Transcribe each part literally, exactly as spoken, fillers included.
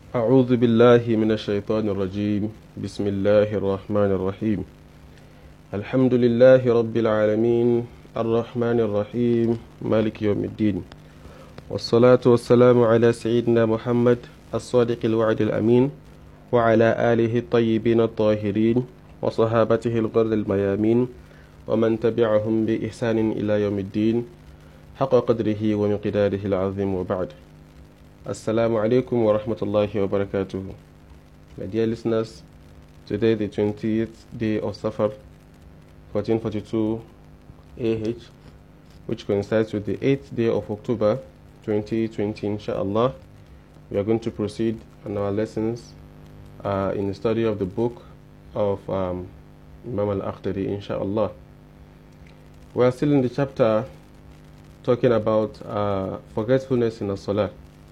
أعوذ بالله من الشيطان الرجيم بسم الله الرحمن الرحيم الحمد لله رب العالمين الرحمن الرحيم مالك يوم الدين والصلاة والسلام على سيدنا محمد الصادق الوعد الأمين وعلى آله الطيبين الطاهرين وصحابته الغر الميامين ومن تبعهم بإحسان إلى يوم الدين حق قدره ومقداره العظيم وبعد. Assalamu alaikum wa rahmatullahi wa barakatuh. My dear listeners, today the twentieth day of Safar fourteen forty-two A H, which coincides with the eighth day of October twenty twenty, inshallah, we are going to proceed on our lessons uh, in the study of the book of um, Imam al-Akhdari, inshallah. We are still in the chapter talking about uh, forgetfulness in the Salah.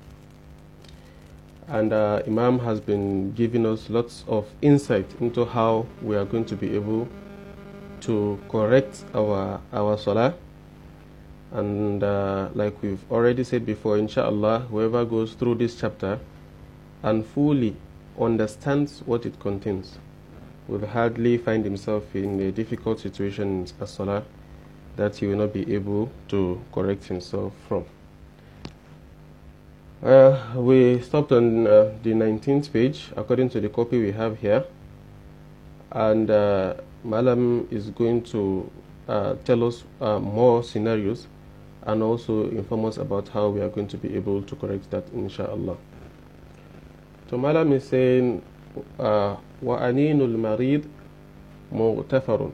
And uh, Imam has been giving us lots of insight into how we are going to be able to correct our our salah. And uh, like we've already said before, inshallah, whoever goes through this chapter and fully understands what it contains will hardly find himself in a difficult situation in a salah that he will not be able to correct himself from. Uh, we stopped on uh, the nineteenth page according to the copy we have here, and uh, Malam is going to uh, tell us uh, more scenarios and also inform us about how we are going to be able to correct that, inshallah. So Malam is saying وَأَنِينُ الْمَرِيضِ مُغْتَفَرٌ.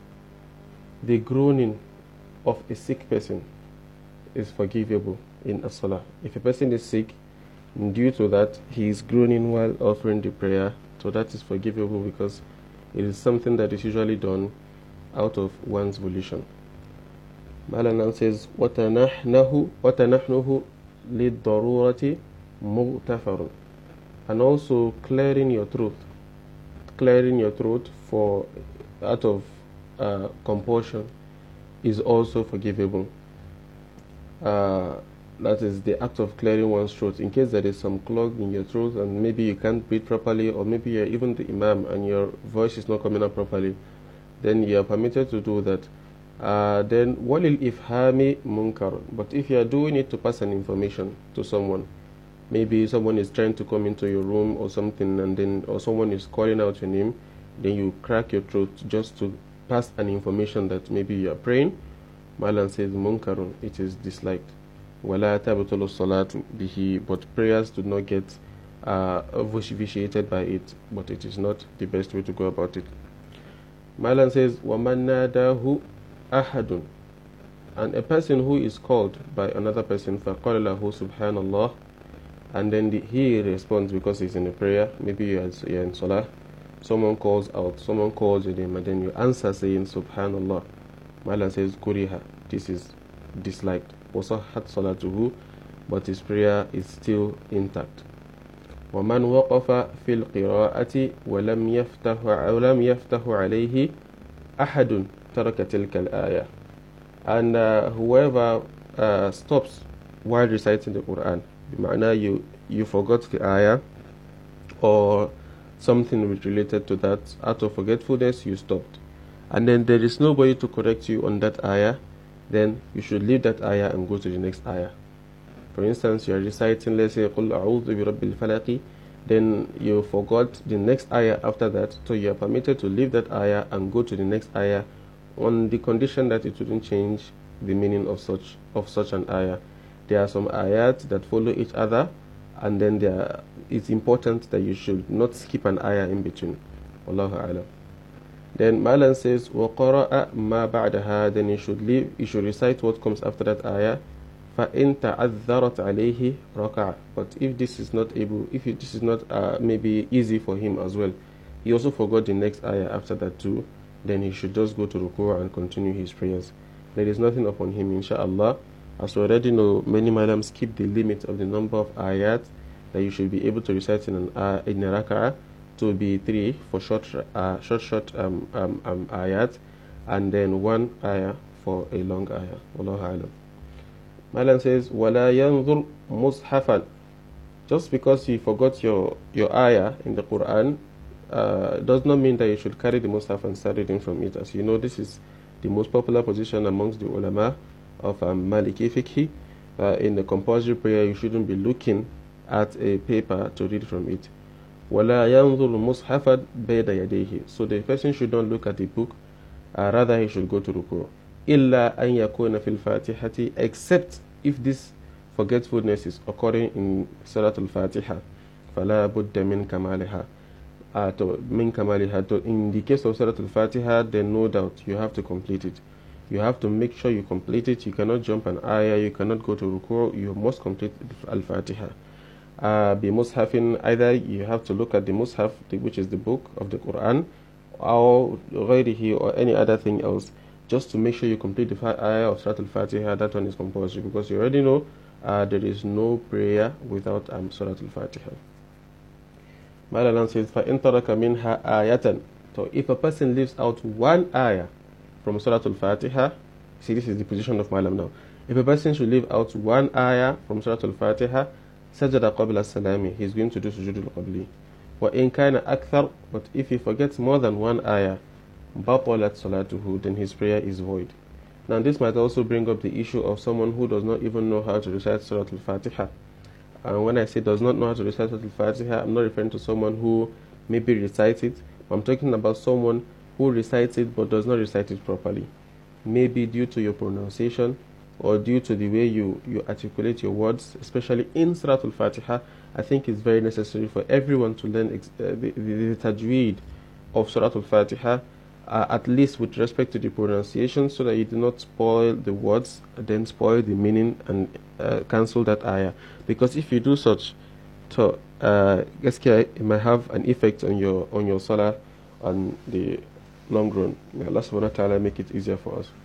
The groaning of a sick person is forgivable in a salah. If a person is sick, due to that he is groaning while offering the prayer, so that is forgivable because it is something that is usually done out of one's volition. Malanan says وَتَنَحْنُهُ وَتَنَحْنُهُ لِلضَّرُورَةِ مُغْتَفَرٌ. And also clearing your throat, clearing your throat for out of uh, compulsion is also forgivable. Uh, that is the act of clearing one's throat in case there is some clog in your throat and maybe you can't breathe properly, or maybe you're even the imam and your voice is not coming out properly, then you are permitted to do that. Uh, then walil ifhami munkar. But if you are doing it to pass an information to someone, maybe someone is trying to come into your room or something, and then or someone is calling out your name, then you crack your throat just to pass an information that maybe you are praying. Malan says munkarun, it is disliked. Wala tabtulu salatu bihi, but prayers do not get uh, vitiated by it, but it is not the best way to go about it. Malan says waman nadahu ahadun, and a person who is called by another person faqala lahu subhanallah, and then the, he responds because he's in a prayer, maybe you're in salah, someone calls out, someone calls your name, and then you answer saying subhanallah. Malan says kuriha, this is disliked. وصحت صلاته, but his prayer is still intact. ومن وقف في القراءة ولم يفتح ولم يفتح عليه أحد ترك تلك الآية. And uh, whoever uh, stops while reciting the Quran, بمعنى you you forgot the ayah or something related to that, out of forgetfulness you stopped, and then there is nobody to correct you on that ayah, then you should leave that ayah and go to the next ayah. For instance, you are reciting, let's say, قُلْ أَعُوذُ بِرَبِّ الْفَلَقِ, then you forgot the next ayah after that, so you are permitted to leave that ayah and go to the next ayah on the condition that it wouldn't change the meaning of such of such an ayah. There are some ayat that follow each other, and then there, it's important that you should not skip an ayah in between. Wallahu a'lam. Then Malan says وَقَرَأَ مَا بَعْدَهَا, then you should leave, you should recite what comes after that ayah. فَإِن تَعَذَّرَتْ عَلَيْهِ رَكَعَ. But if this is not able, if it, this is not uh, maybe easy for him as well, he also forgot the next ayah after that too, then he should just go to ruku' and continue his prayers. There is nothing upon him, inshallah. As we already know, many malams keep the limit of the number of ayat that you should be able to recite in an uh, in a raka'ah to be three for short uh, short short um, um, um, ayat, and then one ayah for a long ayah. Wallahu a'lam. Malan says, وَلَا يَنْظُرْ مُصْحَفًا. Just because you forgot your, your ayah in the Quran uh, does not mean that you should carry the Mus'haf and start reading from it. As you know, this is the most popular position amongst the ulama of um, Maliki fiqh. Uh, in the compulsory prayer, you shouldn't be looking at a paper to read from it. وَلَا يَنْظُرُ مُصْحَفًا بَيْنَ يَدَيْهِ. So the person should not look at the book, uh, rather he should go to ruku. إِلَّا أَنْ يَكُونَ فِي الْفَاتِحَةِ, except if this forgetfulness is occurring in Surah Al-Fatiha. فَلَا بُدَّ مِنْ كَمَالِهَا. Uh, to, min kamaliha, to, in the case of Surah Al-Fatiha, then no doubt you have to complete it. You have to make sure you complete it. You cannot jump an ayah, you cannot go to ruku, you must complete Al-Fatiha. Uh, bi mushafin, either you have to look at the mushaf, which is the book of the Quran, or ghayrihi, or any other thing else, just to make sure you complete the ayah of Surah Al-Fatiha. That one is compulsory, because you already know uh, there is no prayer without um, Surah Al-Fatiha. Malalan says, فَإِن تَرَكَ مِنْهَا آيَةً. So if a person leaves out one ayah from Surah Al-Fatiha, see, this is the position of Malam now. If a person should leave out one ayah from Surah Al-Fatiha, سَجَدَ قَبْلَ السَّلَامِ, he's going to do sujood al-qabli. وَإِن كَانَ أَكْثَرُ, but if he forgets more than one ayah, بَطَلَتْ صَلَاتُهُ, then his prayer is void. Now this might also bring up the issue of someone who does not even know how to recite Surah Al-Fatiha. And when I say does not know how to recite Surah Al-Fatiha, I'm not referring to someone who maybe recites it. I'm talking about someone who recites it but does not recite it properly. Maybe due to your pronunciation or due to the way you, you articulate your words, especially in Surah Al-Fatiha. I think it's very necessary for everyone to learn ex uh, the, the, the tajweed of Surah Al-Fatiha, uh, at least with respect to the pronunciation, so that you do not spoil the words, then spoil the meaning and uh, cancel that ayah. Because if you do such, so uh, it might have an effect on your on your salah on the long run. May Allah subhanahu wa ta'ala make it easier for us.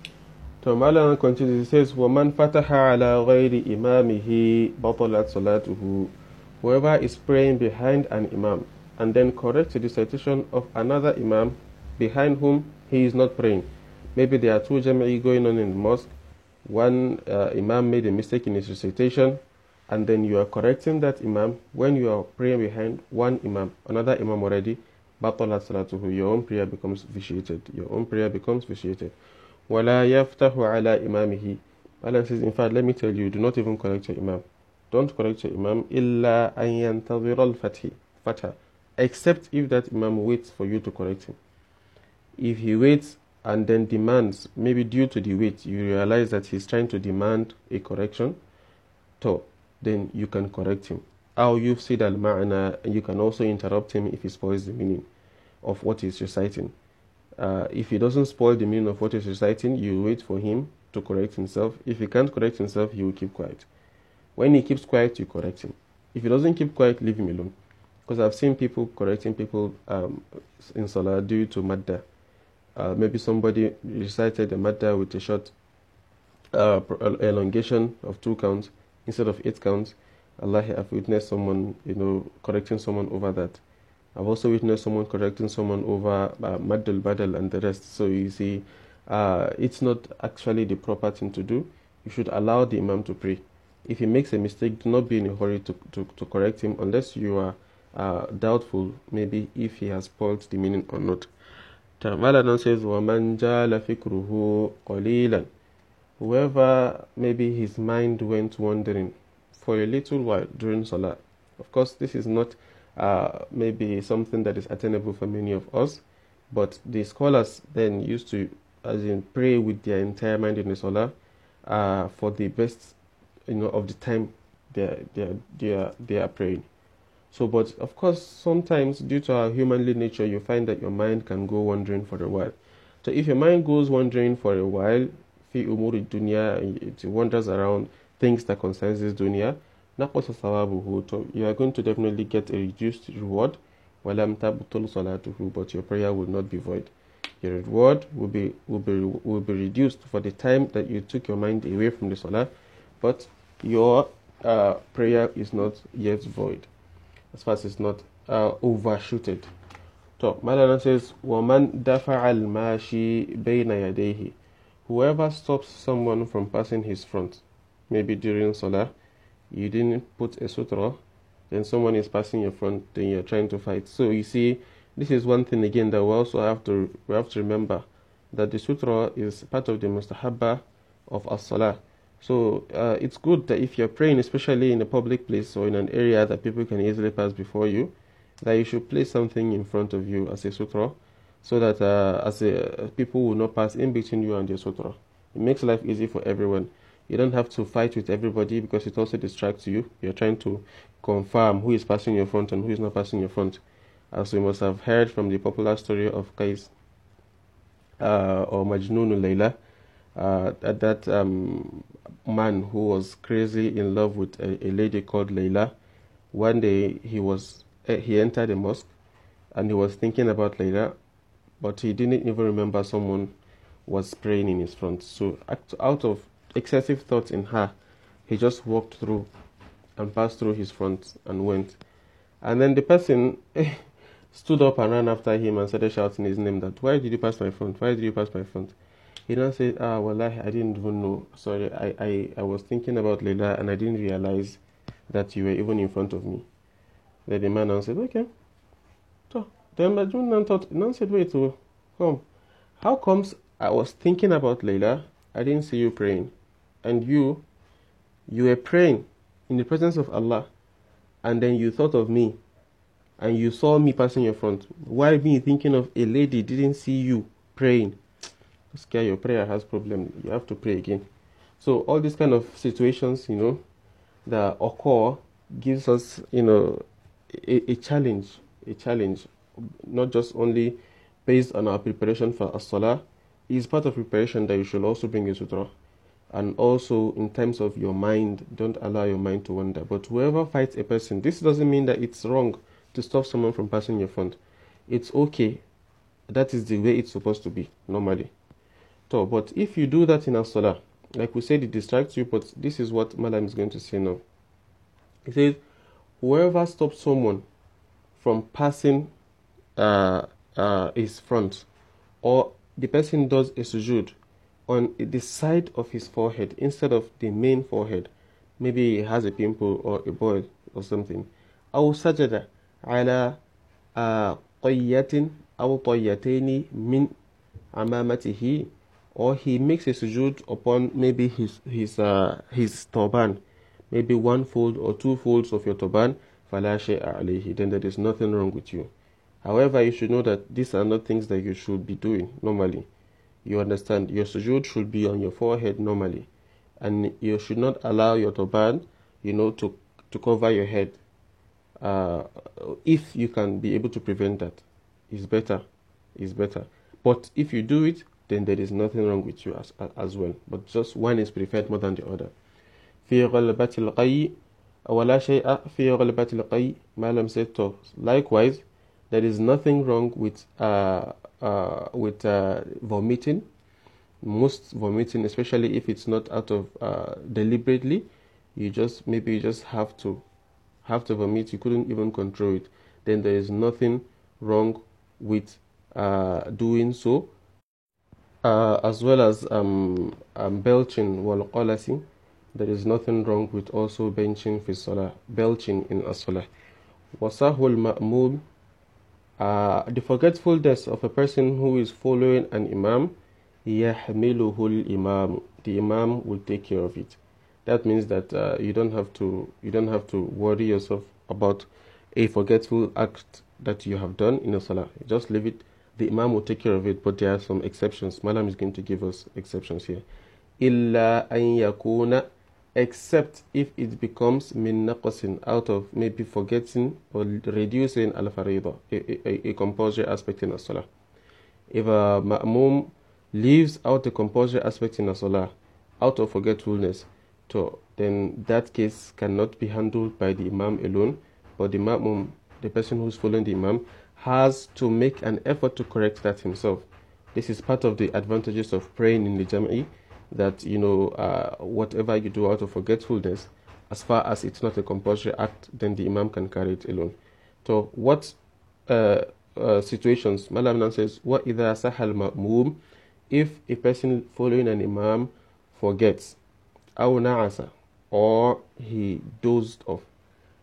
So Maulana continues, he says, وَمَنْ فَتَحَ عَلَى غَيْرِ إِمَامِهِ بَطَلَتْ صَلَاتُهُ. Whoever is praying behind an imam and then corrects the recitation of another imam behind whom he is not praying. Maybe there are two jam'i going on in the mosque. One uh, imam made a mistake in his recitation, and then you are correcting that imam when you are praying behind one imam, another imam already. بَطَلَتْ صَلَاتُهُ. Your own prayer becomes vitiated. Your own prayer becomes vitiated. وَلَا يَفْتَحُ عَلَى إِمَامِهِ. Allah says, in fact, let me tell you, do not even correct your imam. Don't correct your imam إِلَّا أَن يَنْتَظِرَ الْفَتْحِ, except if that imam waits for you to correct him. If he waits and then demands, maybe due to the wait, you realize that he's trying to demand a correction, so then you can correct him. Or you've said al-ma'na, and you can also interrupt him if he spoils the meaning of what he's reciting. Uh, if he doesn't spoil the meaning of what he's reciting, you wait for him to correct himself. If he can't correct himself, he will keep quiet. When he keeps quiet, you correct him. If he doesn't keep quiet, leave him alone. Because I've seen people correcting people um, in Salah due to madda. Uh, maybe somebody recited the madda with a short uh, elongation of two counts instead of eight counts. Allah, I've witnessed someone, you know, correcting someone over that. I've also witnessed someone correcting someone over uh, maddal badal and the rest. So you see, uh, it's not actually the proper thing to do. You should allow the imam to pray. If he makes a mistake, do not be in a hurry to, to, to correct him unless you are uh, doubtful, maybe if he has spoiled the meaning or not. Ta'ala says, وَمَنْ جَالَ فِكْرُهُ قَلِيلًا. Whoever maybe his mind went wandering for a little while during Salah. Of course, this is not uh, maybe something that is attainable for many of us, but the scholars then used to, as in, pray with their entire mind in the Salah uh, for the best, you know, of the time they are, they are, they are, they are praying. So, but of course, sometimes due to our humanly nature, you find that your mind can go wandering for a while. So if your mind goes wandering for a while, fi umuri dunya, it wanders around things that concerns this dunya, naqasa thawabuhu, so you are going to definitely get a reduced reward. Walam tabtul salatuhu, but your prayer will not be void. Your reward will be will be will be reduced for the time that you took your mind away from the salah, but your uh, prayer is not yet void, as far as it's not uh, overshooted. So Malana says, وَمَنْ دَفَعَ الْمَاشِي بَيْنَ يَدَيْهِ. Whoever stops someone from passing his front, maybe during Salah, you didn't put a sutra then someone is passing your front, then you're trying to fight. So you see, this is one thing again that we also have to we have to remember, that the sutra is part of the mustahabba of as-salah. So uh, it's good that if you're praying, especially in a public place or in an area that people can easily pass before you, that you should place something in front of you as a sutra, so that uh, as a, people will not pass in between you and the sutra. It makes life easy for everyone. You don't have to fight with everybody, because it also distracts you. You're trying to confirm who is passing your front and who is not passing your front. As we must have heard from the popular story of Qais uh, or Majnun Layla, uh, that, that um, man who was crazy in love with a, a lady called Layla. One day he was he entered a mosque and he was thinking about Layla, but he didn't even remember someone was praying in his front. So out of excessive thoughts in her, he just walked through and passed through his front and went. And then the person stood up and ran after him and started shouting his name, that, why did you pass my front? Why did you pass my front? He now said, ah, well, I, I didn't even know. Sorry, I, I, I was thinking about Layla and I didn't realize that you were even in front of me. Then the man now said, okay. So then Majnun thought, now said, wait, oh, come. How comes I was thinking about Layla, I didn't see you praying, and you, you were praying in the presence of Allah, and then you thought of me, and you saw me passing your front. Why me thinking of a lady didn't see you praying? Scare your prayer has problem. You have to pray again. So all these kind of situations, you know, that occur gives us, you know, a, a challenge, a challenge, not just only based on our preparation for as-salah. It's part of preparation that you should also bring a sutra. And also in terms of your mind, don't allow your mind to wander. But whoever fights a person, this doesn't mean that it's wrong to stop someone from passing your front. It's okay. That is the way it's supposed to be, normally. So, but if you do that in as-salah, like we said, it distracts you, but this is what Malam is going to say now. He says, whoever stops someone from passing uh, uh, his front, or the person does a sujood on the side of his forehead instead of the main forehead, maybe he has a pimple or a boil or something, أو سجد على طية أو طيتين من عمامته, or he makes a sujood upon maybe his his uh, his turban, maybe one fold or two folds of your turban, فلا شيء عليه, then there is nothing wrong with you. However, you should know that these are not things that you should be doing normally. You understand? Your sujood should be on your forehead normally, and you should not allow your turban, you know, to to cover your head. Uh, if you can be able to prevent that, it's better. It's better. But if you do it, then there is nothing wrong with you as as well. But just one is preferred more than the other. في غلبة القي ولا شيء في غلبة القي ما لم سيته. Likewise, there is nothing wrong with uh, uh, with uh, vomiting. Most vomiting, especially if it's not out of uh, deliberately, you just maybe you just have to have to vomit. You couldn't even control it. Then there is nothing wrong with uh, doing so. Uh, as well as um, um, belching wal qalasi, there is nothing wrong with also benching fi salah, belching in as-salah. Wasahul ma'mum, uh, the forgetfulness of a person who is following an imam, yahmiluhu al-imam, the imam will take care of it. That means that uh, you don't have to you don't have to worry yourself about a forgetful act that you have done in a salah. Just leave it. The imam will take care of it, but there are some exceptions. Malam is going to give us exceptions here. Illa an yakuna, except if it becomes min naqasin, out of maybe forgetting or reducing al-farida, a, a, a compulsory aspect in a salah. If a ma'mum leaves out the compulsory aspect in a salah out of forgetfulness, so then that case cannot be handled by the imam alone, but the ma'mum, the person who's following the imam, has to make an effort to correct that himself. This is part of the advantages of praying in the Jam'i, that, you know, uh, whatever you do out of forgetfulness, as far as it's not a compulsory act, then the imam can carry it alone. So what uh, uh, situations? Malam says, what idha sahal ma'mum, if a person following an imam forgets, aw na'asa, or he dozed off,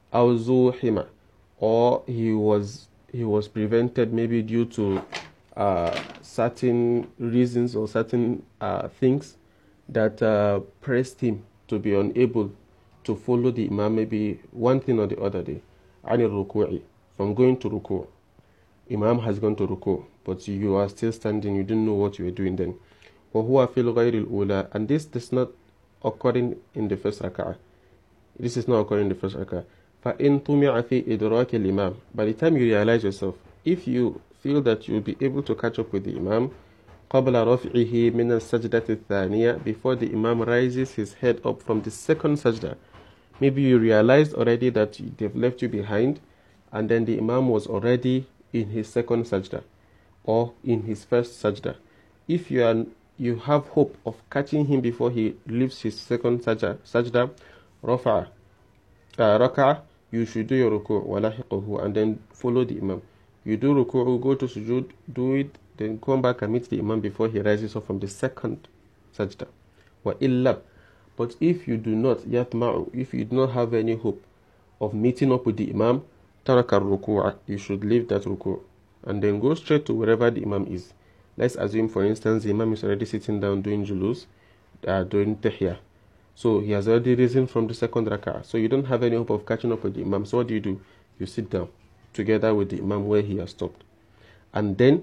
أو زوحم, or he was he was prevented maybe due to uh, certain reasons or certain uh, things that uh, pressed him to be unable to follow the Imam, maybe one thing or the other day. عن الركوع, from going to ruku. Imam has gone to ruku, but you are still standing, you didn't know what you were doing then. وهو في الغير الأولى, and this does not occurring in the first rak'ah. This is not occurring in the first rak'ah. فإن طمع في إدراك الإمام, by the time you realize yourself, if you feel that you'll be able to catch up with the Imam قبل رفعه من السجدة الثانية, before the Imam rises his head up from the second sajda. Maybe you realized already that they've left you behind, and then the Imam was already in his second sajda or in his first sajda. If you are you have hope of catching him before he leaves his second sajda, sajda rafa'a, uh, raka'a, you should do your ruku' walahiquhu, and then follow the Imam. You do ruku', go to sujood, do it, then come back and meet the Imam before he rises up from the second sajda. Wa illa, but if you do not yatma'u, if you do not have any hope of meeting up with the Imam, taraka ruku'a, you should leave that ruku' and then go straight to wherever the Imam is. Let's assume, for instance, the Imam is already sitting down doing julus, uh, doing tahiyah. So he has already risen from the second rak'ah. So you don't have any hope of catching up with the Imam. So what do you do? You sit down together with the Imam where he has stopped. And then,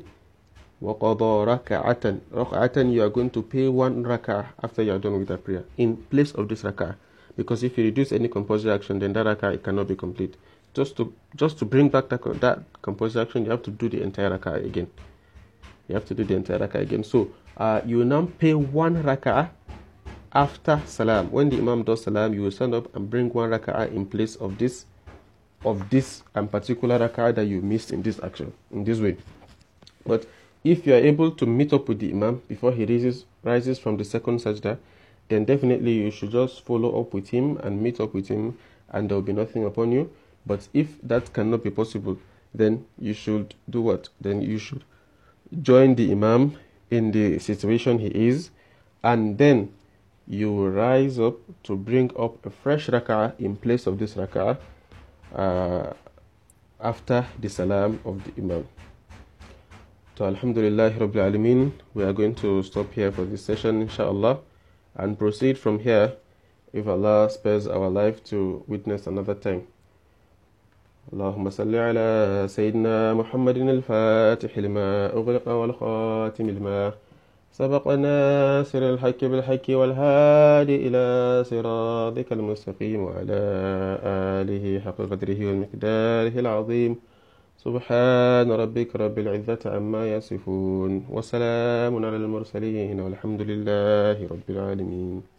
وَقَضَى رَكَعَةً رَكَعَةً, you are going to pay one rak'ah after you are done with that prayer, in place of this rak'ah. Because if you reduce any compulsory action, then that rak'ah it cannot be complete. Just to just to bring back that, that compulsory action, you have to do the entire rak'ah again. You have to do the entire rak'ah again. So uh, you will now pay one rak'ah after salam. When the Imam does salam, you will stand up and bring one rak'ah in place of this of this and particular rak'ah that you missed in this action, in this way. But if you are able to meet up with the Imam before he rises rises from the second sajda, then definitely you should just follow up with him and meet up with him, and there will be nothing upon you. But if that cannot be possible, then you should do what? Then you should join the Imam in the situation he is, and then you will rise up to bring up a fresh rak'ah in place of this rak'ah uh, after the salam of the Imam. So Alhamdulillah Rabbil Alameen, we are going to stop here for this session, inshallah, and proceed from here if Allah spares our life to witness another time. اللهم صل على سيدنا محمد الفاتح لما أغلق والخاتم لما سبق ناصر الحق بالحق والهادي إلى صراطك المستقيم وعلى آله حق قدره والمقداره العظيم. سبحان ربك رب العزة عما يصفون وسلام على المرسلين والحمد لله رب العالمين.